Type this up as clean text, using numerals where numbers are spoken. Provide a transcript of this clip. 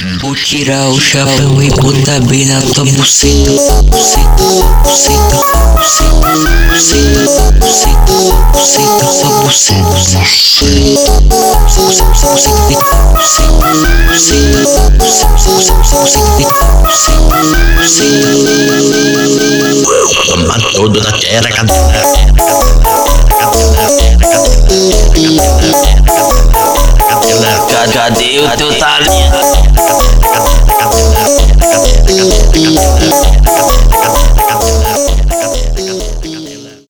Vou tirar o chapéu e botar bem na tua buceta. Buceta, buceta, buceta, buceta, buceta, buceta, só buceta, buceta, Toma tudo na terra, cadê o teu talento?